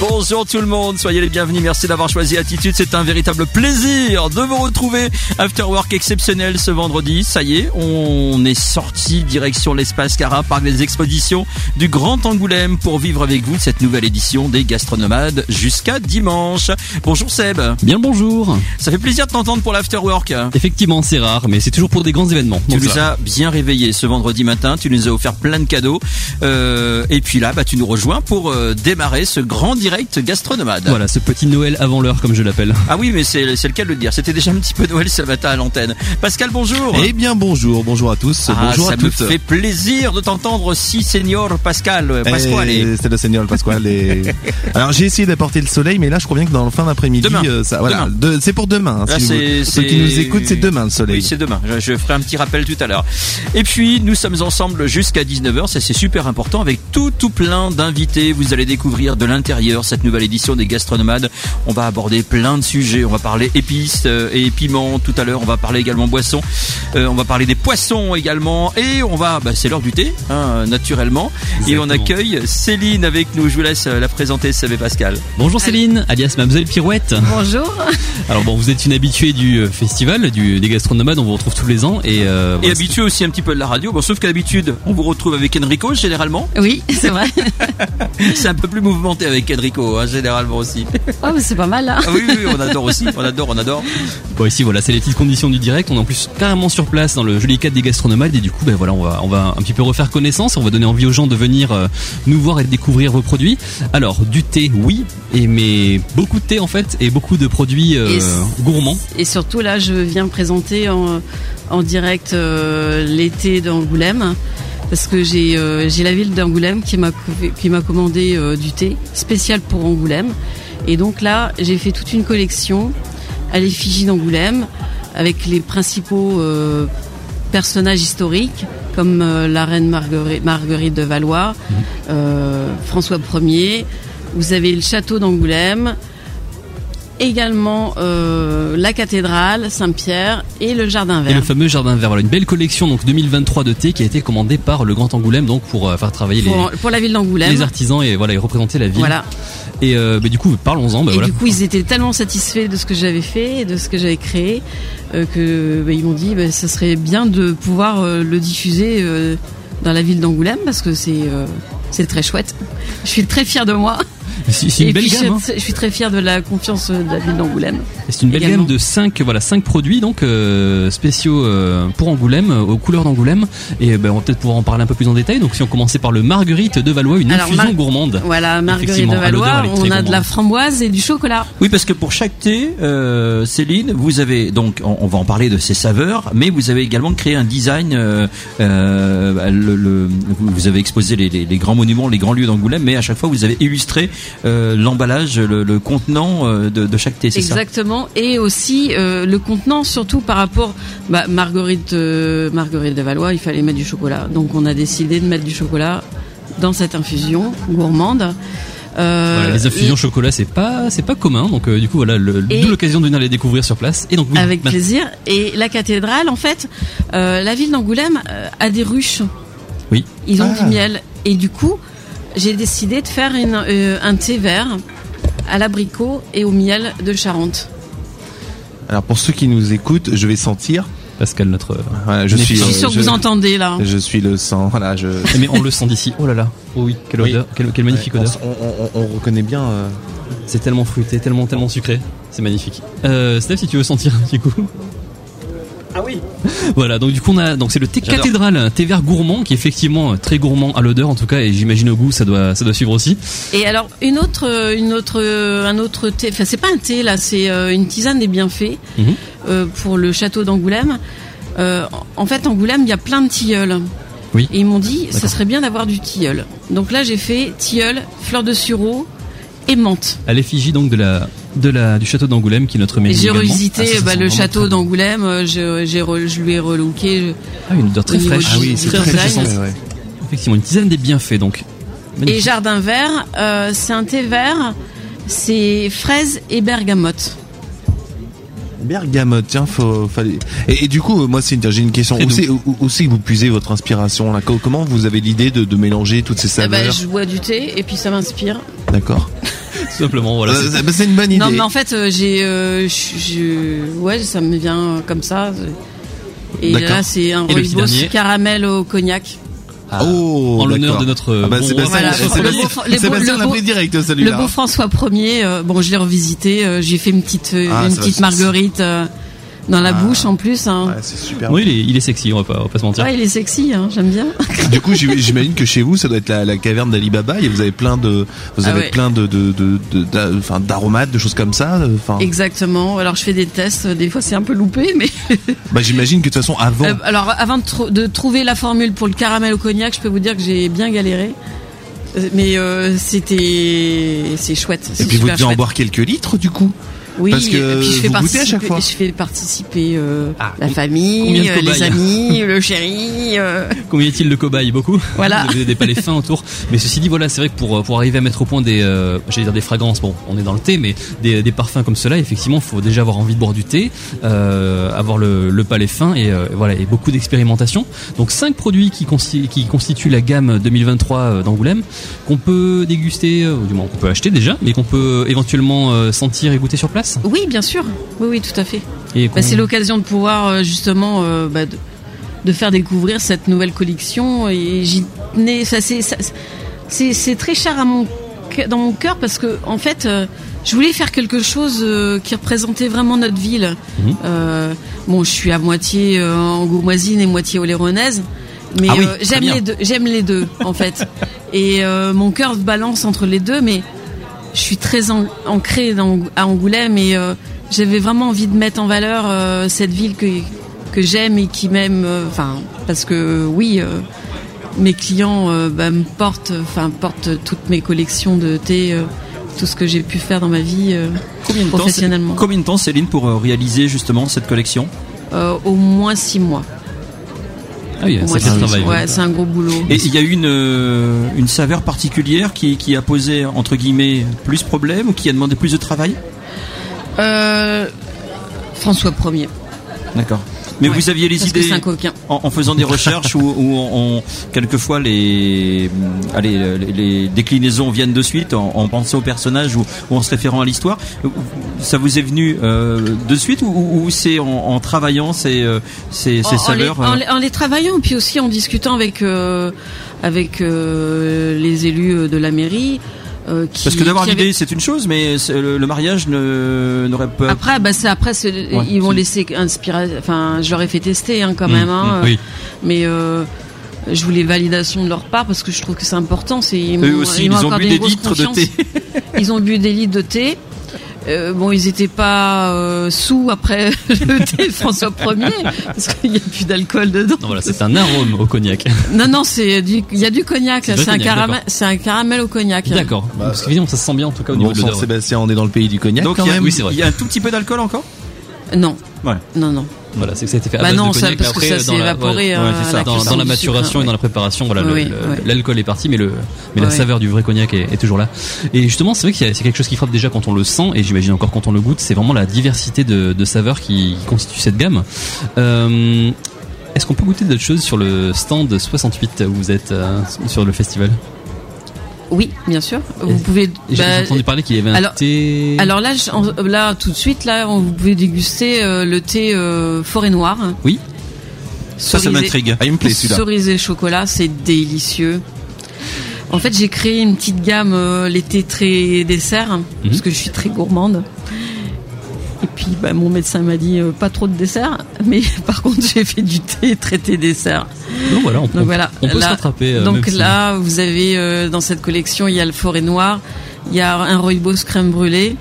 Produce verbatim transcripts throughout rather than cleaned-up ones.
Bonjour tout le monde, soyez les bienvenus, merci d'avoir choisi Attitude, c'est un véritable plaisir de vous retrouver. After Work exceptionnel ce vendredi, ça y est, on est sorti direction l'espace Cara, parc des expositions du Grand Angoulême pour vivre avec vous cette nouvelle édition des Gastronomades jusqu'à dimanche. Bonjour Seb. Bien bonjour. Ça fait plaisir de t'entendre pour l'After Work. Effectivement, c'est rare, mais c'est toujours pour des grands événements. Tu Donc nous ça. as bien réveillés ce vendredi matin, tu nous as offert plein de cadeaux euh, et puis là bah, tu nous rejoins pour euh, démarrer ce grand direct Gastronomade. Voilà, ce petit Noël avant l'heure comme je l'appelle. Ah oui, mais c'est, c'est le cas de le dire, c'était déjà un petit peu Noël ce matin à l'antenne. Pascal, bonjour. Eh bien bonjour, bonjour à tous, ah, bonjour à toutes. toutes. Ça me fait plaisir de t'entendre si Senior Pascal, Pasquale. Eh, c'est le Senior Pasquale. Et... Alors j'ai essayé d'apporter le soleil, mais là je crois bien que dans le fin d'après-midi, demain. Euh, ça, voilà, demain. De, c'est pour demain. Hein, là, si c'est, vous, c'est... Ceux qui nous écoutent, c'est demain le soleil. Oui, c'est demain. Je, je ferai un petit rappel tout à l'heure. Et puis nous sommes ensemble jusqu'à dix-neuf heures, ça c'est super important, avec tout tout plein d'invités. Vous allez découvrir de l'intérieur cette nouvelle édition des Gastronomades. On va aborder plein de sujets. On va parler épices euh, et piments tout à l'heure. On va parler également boissons. Euh, on va parler des poissons également. Et on va, bah, c'est l'heure du thé, hein, naturellement. Exactement. Et on accueille Céline avec nous. Je vous laisse la présenter, Seb et Pascal. Bonjour Céline, alias Mademoiselle Pirouette. Bonjour. Alors bon, vous êtes une habituée du festival, du, des Gastronomades. On vous retrouve tous les ans. Et, euh, et voilà, habituée aussi un petit peu de la radio. Bon, sauf qu'à l'habitude, on vous retrouve avec Enrico généralement. Oui, c'est vrai. C'est un peu plus mouvementé avec Enrico, hein, généralement aussi. Oh, mais c'est pas mal là. Ah oui, oui, on adore aussi, on adore, on adore. Bon, ici voilà, c'est les petites conditions du direct. On est en plus carrément sur place dans le joli cadre des Gastronomades et du coup, ben voilà, on va, on va un petit peu refaire connaissance. On va donner envie aux gens de venir euh, nous voir et de découvrir vos produits. Alors du thé, oui, et mais beaucoup de thé en fait et beaucoup de produits euh, et gourmands. Et surtout là, je viens présenter en, en direct euh, l'été d'Angoulême. Parce que j'ai, euh, j'ai la ville d'Angoulême qui m'a, qui m'a commandé euh, du thé spécial pour Angoulême. Et donc là, j'ai fait toute une collection à l'effigie d'Angoulême avec les principaux euh, personnages historiques comme euh, la reine Marguerite, Marguerite de Valois, mmh. euh, François Ier. Vous avez le château d'Angoulême, également euh, la cathédrale Saint-Pierre et le jardin vert. Et le fameux jardin vert. Voilà, une belle collection donc deux mille vingt-trois de thé qui a été commandée par le Grand Angoulême donc pour euh, faire travailler pour, les pour la ville d'Angoulême, les artisans et voilà et représenter la ville. Voilà. Et euh, bah, du coup, parlons-en. Bah, et voilà. du coup, ils étaient tellement satisfaits de ce que j'avais fait et de ce que j'avais créé euh, que bah, ils m'ont dit, bah, ça serait bien de pouvoir euh, le diffuser euh, dans la ville d'Angoulême parce que c'est euh, c'est très chouette. Je suis très fière de moi. C'est, c'est une et belle puis gamme. Je, Hein. je suis très fière de la confiance de la ville d'Angoulême. Et c'est une belle également. gamme de cinq voilà cinq produits donc euh, spéciaux euh, pour Angoulême euh, aux couleurs d'Angoulême et ben on va peut-être pouvoir en parler un peu plus en détail. Donc si on commençait par le Marguerite de Valois, une Alors, infusion Mar- gourmande. Voilà, Marguerite de Valois, on a de la framboise et du chocolat. Oui, parce que pour chaque thé, euh, Céline, vous avez donc, on, on va en parler de ses saveurs, mais vous avez également créé un design. Euh, euh, le, le, vous avez exposé les, les, les grands monuments, les grands lieux d'Angoulême, mais à chaque fois vous avez illustré euh, l'emballage, le, le contenant de, de chaque thé, c'est Exactement, ça et aussi euh, le contenant, surtout par rapport, bah, Marguerite, euh, Marguerite de Valois, il fallait mettre du chocolat, donc on a décidé de mettre du chocolat dans cette infusion gourmande. Euh, voilà, les infusions et... chocolat, c'est pas, c'est pas commun, donc euh, du coup voilà, le, et... d'où l'occasion de venir les découvrir sur place. Et donc oui, avec maintenant. plaisir. Et la cathédrale, en fait, euh, la ville d'Angoulême euh, a des ruches. Oui. Ils ont ah. du miel, et du coup, j'ai décidé de faire une, euh, un thé vert à l'abricot et au miel de Charente. Alors pour ceux qui nous écoutent, je vais sentir. Pascal, notre. Voilà, je suis. Je suis sûr euh, que je, vous entendez là. Je suis le sang. Voilà, je. Mais on le sent d'ici. Oh là là. Oh oui, quelle oui. odeur, quelle, quelle magnifique ouais, odeur. On, on, on, on reconnaît bien. Euh... C'est tellement fruité, tellement tellement sucré. C'est magnifique. Euh, Steph, si tu veux sentir du coup. Ah oui. Voilà, donc du coup on a donc c'est le thé J'adore. cathédrale, un thé vert gourmand qui est effectivement très gourmand à l'odeur en tout cas et j'imagine au goût ça doit ça doit suivre aussi. Et alors une autre une autre un autre thé, enfin c'est pas un thé là, c'est une tisane des bienfaits mm-hmm. euh, pour le château d'Angoulême. Euh, en fait Angoulême il y a plein de tilleuls. Oui. Et ils m'ont dit D'accord. ça serait bien d'avoir du tilleul. Donc là j'ai fait tilleul, fleur de sureau et menthe. À l'effigie donc de la de la du château d'Angoulême qui est notre menu. J'ai également. revisité ah, ça, bah, le château d'Angoulême, je, j'ai re, je lui ai relooké. Ah une odeur très fraîche. Ah oui, c'est très fraîche. Ouais. Effectivement une tisane des bienfaits donc. Magnifique. Et jardin vert, euh, c'est un thé vert, c'est fraise et bergamote. Bergamote, tiens, faut, fallait. Et, et du coup, moi, c'est une, j'ai une question. Où c'est, où, où c'est que vous puisez votre inspiration là? Comment vous avez l'idée de, de mélanger toutes ces saveurs? Eh ben, je bois du thé et puis ça m'inspire. D'accord. Tout simplement, voilà. Euh, c'est, c'est une bonne idée. Non, mais en fait, euh, j'ai, euh, je, je, ouais, ça me vient comme ça. Et D'accord. là, c'est un Et le petit rooibos dernier caramel au cognac. Ah, Oh, en l'honneur d'accord. de notre Ah bah, bon Sébastien, roi Voilà. François Le Ier. beau- les beaux- Sébastien le l'a beau- pris direct Le celui-là. beau François Ier, euh, bon, je l'ai revisité. Euh, j'ai fait une petite, euh, Ah, une ça va, petite c'est- marguerite euh, dans la Ah. bouche en plus. Hein. Ouais, c'est super. Oui, il est, il est sexy, on va pas, on va pas se mentir. Ouais, il est sexy, hein, j'aime bien. Du coup, j'im- j'imagine que chez vous, ça doit être la, la caverne d'Ali Baba et vous avez plein de, vous Ah avez ouais. plein de, de, de, de, d'a- enfin, d'aromates, de choses comme ça. Enfin, Exactement. Alors, je fais des tests. Des fois, c'est un peu loupé, mais bah, j'imagine que de toute façon, avant, Euh, alors, avant de, tr- de trouver la formule pour le caramel au cognac, je peux vous dire que j'ai bien galéré. Euh, Mais euh, c'était, c'est chouette. et C'est puis vous super devez en chouette. boire quelques litres, du coup. Oui, parce que et puis je fais vous goûtez à chaque participer- fois. Je fais participer euh, Ah, la com- famille, combien de euh, les cobayes amis, le chéri. euh. Combien est-il de cobayes? Beaucoup. Voilà. Vous avez des palais fins autour. Mais ceci dit, voilà, c'est vrai que pour pour arriver à mettre au point des, euh, j'allais dire des fragrances. Bon, on est dans le thé, mais des, des parfums comme cela, effectivement, il faut déjà avoir envie de boire du thé, euh, avoir le, le palais fin et euh, voilà, et beaucoup d'expérimentation. Donc cinq produits qui consti- qui constituent la gamme deux mille vingt-trois euh, d'Angoulême, qu'on peut déguster, euh, ou du moins qu'on peut acheter déjà, mais qu'on peut éventuellement euh, sentir et goûter sur place. Oui, bien sûr. Oui, oui, tout à fait. Et Bah, qu'on- c'est l'occasion de pouvoir euh, justement euh, bah, de, de faire découvrir cette nouvelle collection. Et j'y tenais. Ça, c'est, ça, c'est, c'est très cher à mon, cœur- dans mon cœur parce que en fait, euh, je voulais faire quelque chose euh, qui représentait vraiment notre ville. Mhm. Euh, bon, je suis à moitié euh, angoumoisine et moitié oléronaise. Mais Ah oui, euh, très j'aime bien. les deux, j'aime les deux en fait. Et euh, mon cœur se balance entre les deux, mais je suis très an- ancrée dans, à Angoulême et euh, j'avais vraiment envie de mettre en valeur euh, cette ville que que j'aime et qui m'aime. Enfin, parce que oui, euh, mes clients euh, bah, me portent, enfin portent toutes mes collections de thé, euh, tout ce que j'ai pu faire dans ma vie euh, Combien de temps, professionnellement. Combien de temps, Céline, pour euh, réaliser justement cette collection? Euh, au moins six mois. Ah oui, Au ça moins fait six- travail. Ouais, c'est un gros boulot. Et il y a eu une, euh, une saveur particulière qui, qui a posé, entre guillemets, plus problème ou qui a demandé plus de travail? Euh, François Ier. D'accord. Mais Ouais, vous aviez les parce que idées c'est un coquin. en, en faisant des recherches où, où on, on- quelquefois les, allez, les, les déclinaisons viennent de suite en, en pensant au personnage ou, ou en se référant à l'histoire. Ça vous est venu euh, de suite ou, ou, ou c'est en, en travaillant ces, euh, ces, ces En- en, les, saveurs en euh, les- en les travaillant, puis aussi en discutant avec euh, avec euh, les élus de la mairie. Euh, qui, Parce que d'avoir qui l'idée avaient- c'est une chose, mais c'est- le, le mariage ne, n'aurait pas. Après, bah c'est après, c'est- Ouais, ils m'ont c'est- laissé inspirer. Enfin, je leur ai fait tester hein, quand Mmh, même. Hein, mmh, oui. Mais euh, je voulais validation de leur part parce que je trouve que c'est important. C'est ils Eux m'ont- aussi, ils ils m'ont ont accordé bu une des grosse litres de confiance. thé. Ils ont bu des litres de thé. Euh, bon, ils étaient pas euh, sous après le thé de François Ier parce qu'il n'y a plus d'alcool dedans. Non, voilà, c'est un arôme au cognac. Non, non, c'est du, il y a du cognac. C'est là. du C'est un cognac, caramel, d'accord. c'est un caramel au cognac. D'accord. Parce qu'évidemment, ça se sent bien en tout cas au niveau Bon de sang, l'odeur. Sébastien, on est dans le pays du cognac Donc quand il y, a, même. oui, c'est vrai. il y a un tout petit peu d'alcool encore. Non, Ouais. non, non. Voilà, c'est que ça a été fait à Bah base non, de ça, cognac. parce que Après, ça dans s'est la- évaporé. ouais, euh, ouais, c'est à ça. la dans, cuisson dans la du maturation sucre, et dans la préparation, voilà, le- Oui, le- oui. l'alcool est parti, mais le, mais la Ouais. saveur du vrai cognac est, est toujours là. Et justement, c'est vrai qu'il y a, c'est quelque chose qui frappe déjà quand on le sent, et j'imagine encore quand on le goûte, c'est vraiment la diversité de, de saveurs qui, qui constitue cette gamme. Euh, est-ce qu'on peut goûter d'autres choses sur le stand soixante-huit où vous êtes euh, sur le festival? Oui, bien sûr. Vous Et- pouvez. Et J'ai bah, entendu parler qu'il y avait un alors- thé. alors là, je- en- là, tout de suite, là, on- vous pouvez déguster euh, le thé euh, forêt noire. Oui. Ça, ça Cerisé- m'intrigue. Ah, il me plaît celui-là. Cerisé chocolat, c'est délicieux. En fait, j'ai créé une petite gamme euh, les thés très dessert parce que je suis très gourmande. Et puis, bah, mon médecin m'a dit euh, pas trop de dessert, mais par contre, j'ai fait du thé traité dessert. Donc voilà, on, Donc on- voilà. on peut Là- se rattraper. euh, Donc même si- là, vous avez euh, dans cette collection, il y a le forêt noire, il y a un rooibos crème brûlée.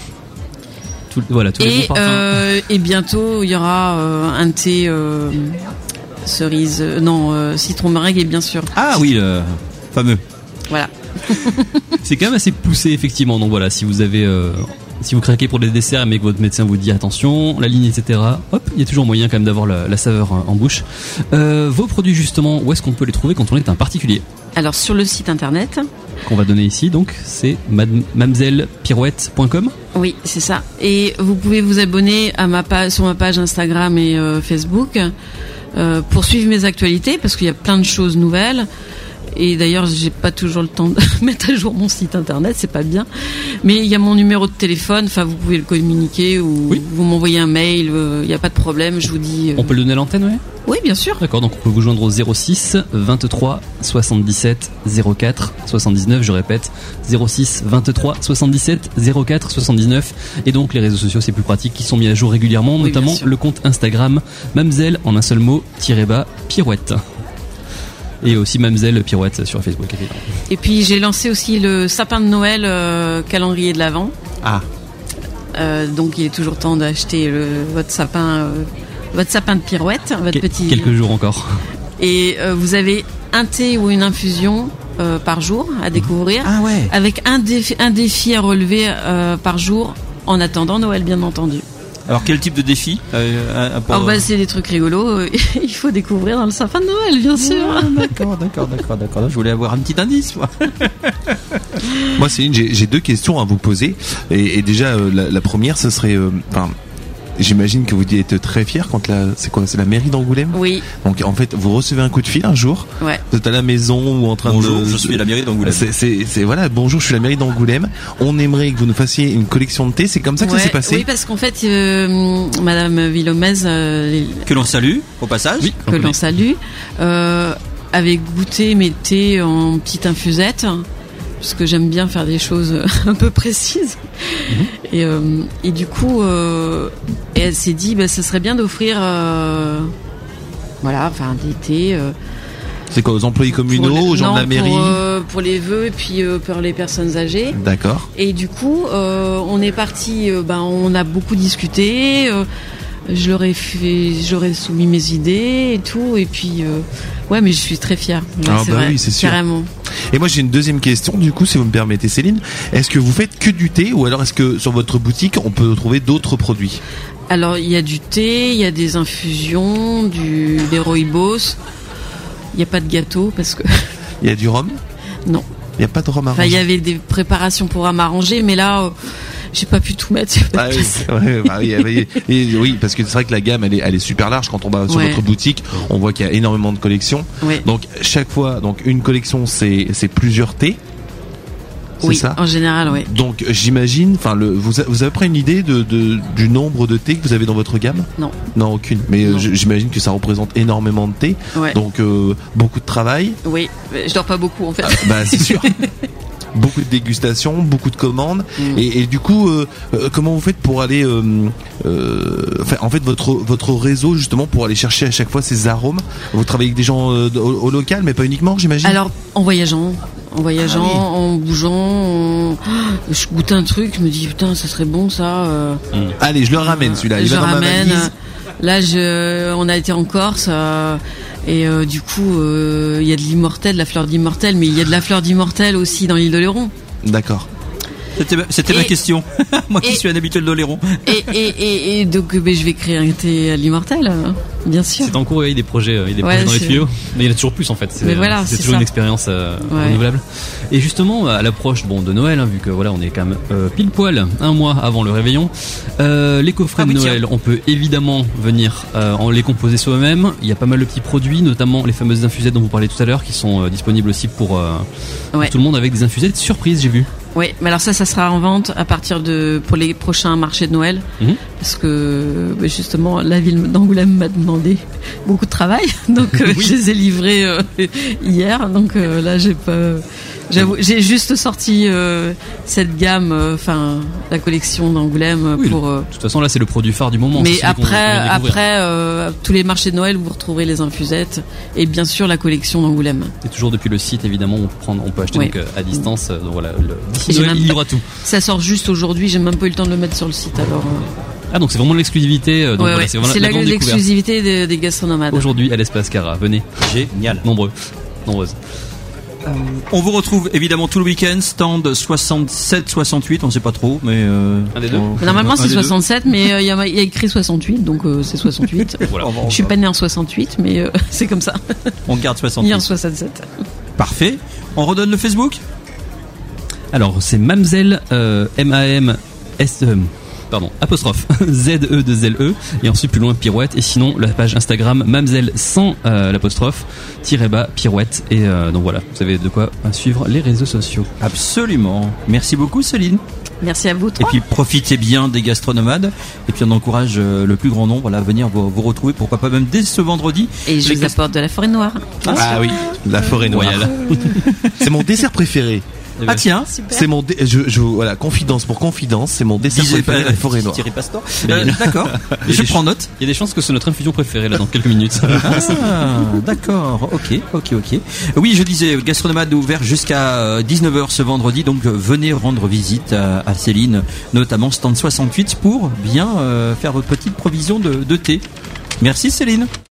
tout- voilà, tous les Et, bons parfums. euh, et bientôt, il y aura euh, un thé euh, cerise, euh, non, euh, citron meringue, bien sûr. Ah oui, le fameux. Voilà. C'est quand même assez poussé effectivement. Donc voilà, si vous avez, euh, si vous craquez pour des desserts mais que votre médecin vous dit attention, la ligne, et cetera. Hop, il y a toujours moyen quand même d'avoir la, la saveur en bouche. Euh, vos produits justement, où est-ce qu'on peut les trouver quand on est un particulier? Alors sur le site internet, Qu'on va donner ici, donc c'est mademoiselle pirouette point com. oui, c'est ça. Et vous pouvez vous abonner à ma page, sur ma page Instagram et euh, Facebook euh, pour suivre mes actualités parce qu'il y a plein de choses nouvelles. et d'ailleurs, j'ai pas toujours le temps de mettre à jour mon site internet, c'est pas bien. Mais il y a mon numéro de téléphone, enfin vous pouvez le communiquer ou Oui. vous m'envoyez un mail, il euh, n'y a pas de problème, je vous dis. euh, On peut le donner à l'antenne, ouais. Oui, bien sûr. D'accord, donc on peut vous joindre au zéro six vingt-trois soixante-dix-sept zéro quatre soixante-dix-neuf, je répète, zéro six vingt-trois soixante-dix-sept zéro quatre soixante-dix-neuf. Et donc les réseaux sociaux, c'est plus pratique, qui sont mis à jour régulièrement, Oui, notamment bien sûr. le compte Instagram Mamzelle en un seul mot, tiré bas, pirouette. Et aussi Mamzelle Pirouette sur Facebook, évidemment. Et puis j'ai lancé aussi le sapin de Noël euh, calendrier de l'Avent. Ah, Euh, donc il est toujours temps d'acheter le, votre sapin, euh, votre sapin de Pirouette, votre Quel- petit. Quelques jours encore. Et euh, vous avez un thé ou une infusion euh, par jour à découvrir, Ah ouais. avec un défi, un défi à relever euh, par jour en attendant Noël, bien entendu. Alors quel type de défi euh, à- pour- Alors bah, c'est des trucs rigolos, euh, il faut découvrir dans le sapin de Noël, bien sûr. Ah, d'accord, d'accord, d'accord, d'accord. Je voulais avoir un petit indice, moi. moi Céline, j'ai, j'ai deux questions à vous poser. Et, et déjà, euh, la, la première, ce serait, euh, enfin, j'imagine que vous devez être très fier quand la, c'est quoi, c'est la mairie d'Angoulême. Oui, Donc en fait, vous recevez un coup de fil un jour. ouais. Vous êtes à la maison ou en train Bonjour, de. je suis à la mairie d'Angoulême. C'est, c'est, c'est voilà. Bonjour, je suis la mairie d'Angoulême. On aimerait que vous nous fassiez une collection de thé. C'est comme ça que Ouais, ça s'est passé. Oui, parce qu'en fait, euh, Madame Villomez, euh, les- Que l'on salue au passage. Oui. que l'on salue, euh, avait goûté mes thés en petite infusette, parce que j'aime bien faire des choses un peu précises. Et, euh, et du coup, euh, et elle s'est dit, bah, ça serait bien d'offrir, euh, voilà, enfin des thés. euh, C'est quoi, aux employés communaux, pour les- aux gens non, de la mairie. pour, euh, pour les vœux et puis euh, pour les personnes âgées. D'accord. Et du coup, euh, on est parti. Euh, ben, on a beaucoup discuté. Euh, je leur ai fait, j'aurais soumis mes idées et tout. Et puis, euh, ouais, mais je suis très fière. Ouais, Ah c'est bah vrai, oui, c'est sûr. carrément. Et moi j'ai une deuxième question, du coup, si vous me permettez, Céline. Est-ce que vous faites que du thé ou alors est-ce que sur votre boutique on peut trouver d'autres produits? Alors, il y a du thé, il y a des infusions, du des rooibos. Il n'y a pas de gâteau parce que Il y a du rhum? non. Il n'y a pas de rhum à Enfin, il y ranger? avait des préparations pour à m'arranger, mais là, euh, j'ai pas pu tout mettre. Ah oui, ouais, bah oui, oui, et oui, parce que c'est vrai que la gamme elle est, elle est super large. Quand on va sur Ouais. votre boutique, on voit qu'il y a énormément de collections. Ouais. Donc chaque fois, donc une collection c'est c'est plusieurs thés. C'est Oui, ça. en général, oui. Donc j'imagine, enfin le, vous, a- vous avez pris une idée de, de du nombre de thés que vous avez dans votre gamme? Non. Non, aucune. Mais euh, Non. j- j'imagine que ça représente énormément de thé. Ouais. Donc euh, beaucoup de travail. Oui, je dors pas beaucoup en fait. Bah c'est sûr. Beaucoup de dégustations, beaucoup de commandes. Mm. Et, et du coup, euh, euh, comment vous faites pour aller, euh, euh, enfin, en fait, votre votre réseau justement pour aller chercher à chaque fois ces arômes. Vous travaillez avec des gens euh, au, au local, mais pas uniquement, j'imagine. Alors, en voyageant, en voyageant, Ah oui. en bougeant, en- je goûte un truc, je me dis putain, ça serait bon ça. euh, Allez, je le ramène celui-là. Il je va dans ma ramène. valise. Là, je, on a été en Corse. euh, Et euh, du coup, euh, il y a de l'immortel, de la fleur d'immortel, mais il y a de la fleur d'immortel aussi dans l'île d'Oléron. D'accord. C'était, c'était ma Et- question. Moi qui et- suis un habitué de l'Oléron. Et, et, et, et donc, euh, ben, je vais créer un thé à l'immortel, euh, bien sûr. C'est en cours, il y a des projets, euh, il y a des Ouais, projets dans les c'est- tuyaux, mais il y en a toujours plus en fait. C'est, Mais voilà, c'est c'est toujours ça. une expérience euh, Ouais. renouvelable. Et justement, à l'approche bon de Noël, hein, vu que voilà, on est quand même euh, pile poil un mois avant le réveillon, euh, les coffrets Ah oui, de tiens. Noël, on peut évidemment venir euh, en les composer soi-même. Il y a pas mal de petits produits, notamment les fameuses infusettes dont vous parlez tout à l'heure, qui sont euh, disponibles aussi pour, euh, pour Ouais. tout le monde avec des infusettes surprises, j'ai vu. Oui, mais alors ça, ça sera en vente à partir de pour les prochains marchés de Noël, Mhm. parce que ben, justement la ville d'Angoulême m'a demandé beaucoup de travail, donc euh, je les ai livrés euh, hier, donc euh, là j'ai pas, j'avoue, j'ai juste sorti euh, cette gamme, enfin la collection d'Angoulême Oui, pour. euh, De toute façon, là, c'est le produit phare du moment. mais c'est celui qu'on- après, qu'on va découvrir. après euh, tous les marchés de Noël, vous retrouverez les infusettes et bien sûr la collection d'Angoulême. Et toujours depuis le site, évidemment, on peut, prendre, on peut acheter Oui. donc, euh, à distance. euh, Donc voilà, le, d'ici Et j'ai Noël, même il y pas- aura tout. Ça sort juste aujourd'hui, j'ai même pas eu le temps de le mettre sur le site alors. euh, Ah, donc c'est vraiment l'exclusivité. euh, donc ouais, voilà, ouais. c'est vraiment C'est la, la- grande découverte. l'exclusivité des, des gastronomades. Aujourd'hui à l'Espace Cara. Venez, Génial. nombreux, nombreuses. On vous retrouve évidemment tout le week-end, stand soixante-sept soixante-huit, on sait pas trop, mais euh, Un des deux. on- Mais Normalement un c'est des deux. soixante-sept, mais euh, il y, a- il y a écrit soixante-huit, donc euh, c'est soixante-huit. Voilà. On va- on Je suis va- pas né en soixante-huit, mais euh, c'est comme ça. On garde Ni soixante-huit. en soixante-sept. Parfait. On redonne le Facebook. Alors c'est Mamzelle, euh, M A M S. Euh, pardon, apostrophe Z E deux L E et ensuite plus loin pirouette, et sinon la page Instagram Mamzelle sans euh, l'apostrophe tiré bas pirouette, et euh, donc voilà, vous avez de quoi suivre les réseaux sociaux. Absolument. Merci beaucoup Céline. Merci à vous Et trois. puis profitez bien des gastronomades, et puis on encourage euh, le plus grand nombre là, à venir vous, vous retrouver, pourquoi pas même dès ce vendredi. Et je Les vous gast- apporte de la forêt noire. Ah oui, la forêt noire. Royale. C'est mon dessert préféré. Ah tiens, Super. C'est mon dé- je, je voilà, confidence pour confidence, c'est mon dessert disait préféré, pas la forêt noire. Thierry Pastor. Mais- Euh, D'accord, Mais je des prends ch- note. Il y a des chances que c'est notre infusion préférée là dans quelques minutes. Ah, d'accord, ok, ok, ok. Oui, je disais, Gastronomade ouvert jusqu'à dix-neuf heures ce vendredi, donc euh, venez rendre visite à, à Céline, notamment stand soixante-huit, pour bien euh, faire votre petite provision de, de thé. Merci Céline.